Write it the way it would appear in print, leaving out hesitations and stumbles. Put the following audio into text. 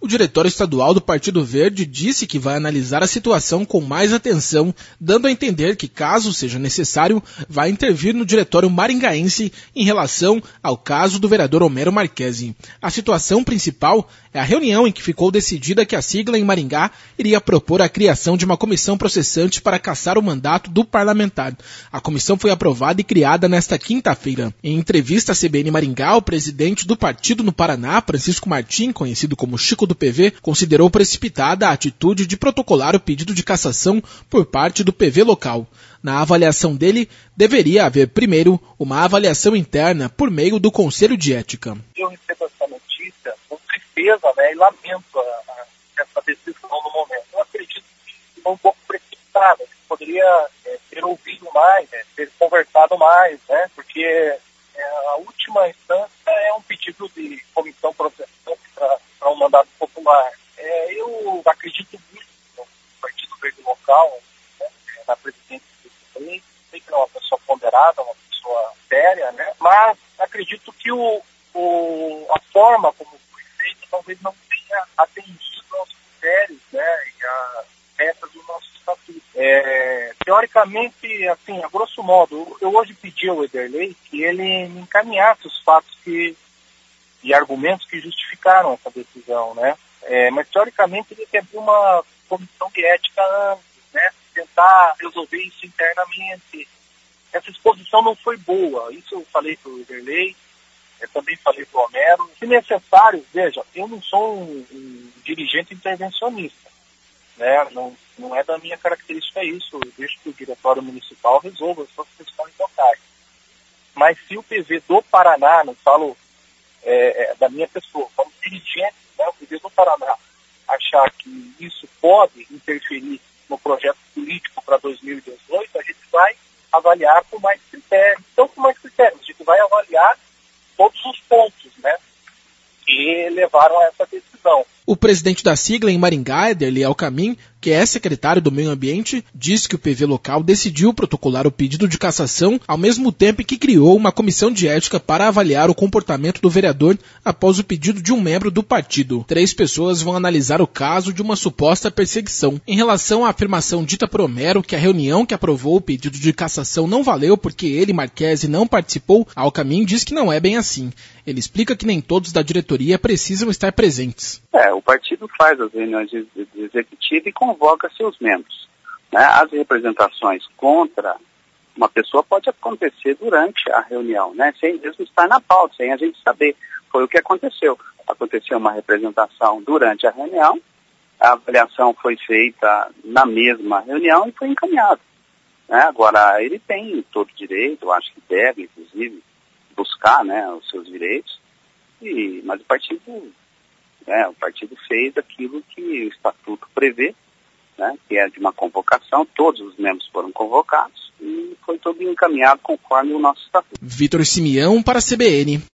O diretório estadual do Partido Verde disse que vai analisar a situação com mais atenção, dando a entender que, caso seja necessário, vai intervir no diretório maringaense em relação ao caso do vereador Homero Marchesi. A situação principal é a reunião em que ficou decidida que a sigla em Maringá iria propor a criação de uma comissão processante para cassar o mandato do parlamentar. A comissão foi aprovada e criada nesta quinta-feira. Em entrevista à CBN Maringá, o presidente do partido no Paraná, Francisco Martim, conhecido como Chico do PV, considerou precipitada a atitude de protocolar o pedido de cassação por parte do PV local. Na avaliação dele, deveria haver primeiro uma avaliação interna por meio do Conselho de Ética. Eu recebo essa notícia com tristeza, e lamento essa decisão no momento. Eu acredito que foi um pouco precipitada, que poderia ter ouvido mais, ter conversado mais, porque a última instância é um pedido de comissão processante para um mandato popular. Eu acredito muito no Partido Verde local, na presidência do PV, sei que é uma pessoa ponderada, uma pessoa séria, mas acredito que a forma como foi feito talvez não tenha atendido aos critérios e às regras do nosso estatuto. Teoricamente, assim, a grosso modo, eu hoje pedi ao Ederlei que ele me encaminhasse os fatos e argumentos que justificaram essa decisão, mas teoricamente ele quer abrir uma comissão de ética antes, tentar resolver isso internamente. Essa exposição não foi boa, isso eu falei para o Ederlei, também falei para o Homero. Se necessário, veja, eu não sou um dirigente intervencionista, não é da minha característica isso, eu deixo que o diretório municipal resolva as suas questões locais. Mas se o PV do Paraná, não falo da minha pessoa, como dirigente, o PV do Paraná, achar que isso pode interferir no projeto político para 2018, a gente vai avaliar com mais critérios. Então, com mais critérios, a gente vai avaliar todos os pontos, que levaram a essa decisão. O presidente da sigla em Maringá, Ederlei Alcamin, que é secretário do Meio Ambiente, disse que o PV local decidiu protocolar o pedido de cassação ao mesmo tempo que criou uma comissão de ética para avaliar o comportamento do vereador após o pedido de um membro do partido. 3 pessoas vão analisar o caso de uma suposta perseguição. Em relação à afirmação dita por Homero que a reunião que aprovou o pedido de cassação não valeu porque ele, Marchesi, não participou, Alcamin diz que não é bem assim. Ele explica que nem todos da diretoria precisam estar presentes. O partido faz as reuniões de executiva e convoca seus membros. As representações contra uma pessoa pode acontecer durante a reunião, sem mesmo estar na pauta, sem a gente saber. Foi o que aconteceu. Aconteceu uma representação durante a reunião, a avaliação foi feita na mesma reunião e foi encaminhado. Agora, ele tem todo direito, eu acho que deve, inclusive, buscar os seus direitos, mas o partido fez aquilo que o estatuto prevê, que é de uma convocação, todos os membros foram convocados e foi tudo encaminhado conforme o nosso estatuto. Vitor Simeão para a CBN.